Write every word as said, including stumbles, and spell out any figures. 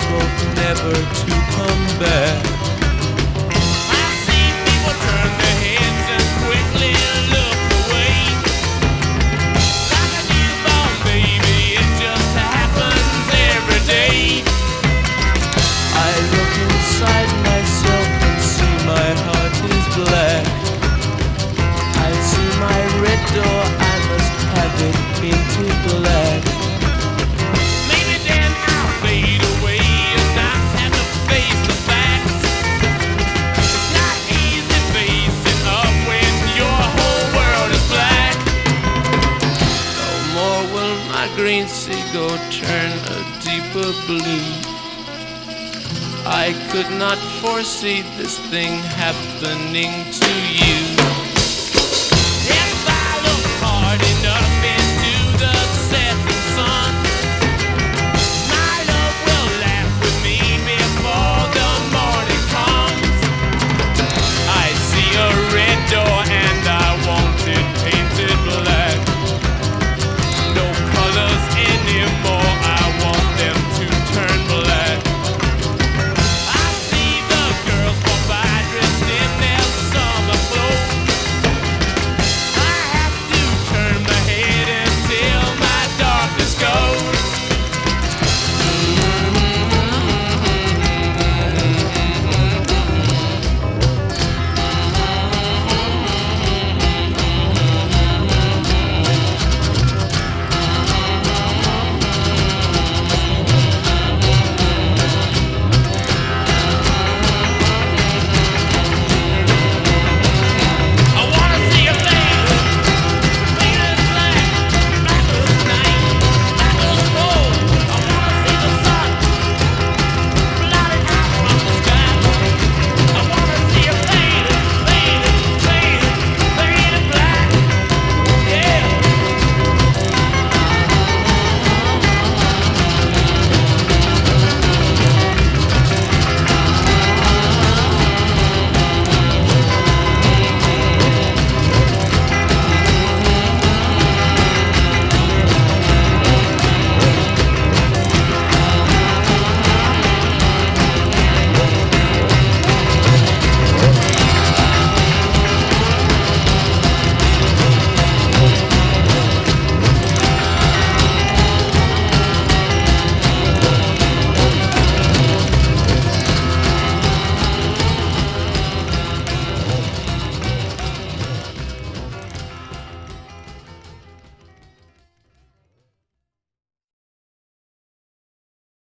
both never to come back. I see people turn their heads and quickly look away. Like a newborn baby, it just happens every day. I look inside myself and see my heart is black. I see my red door, I must have it painted black. Maybe then I'll fade away and not have to face the facts. It's not easy facing up when your whole world is black. No more will my green seagull turn a deeper blue. I could not foresee this thing happening to you. If I look hard enough,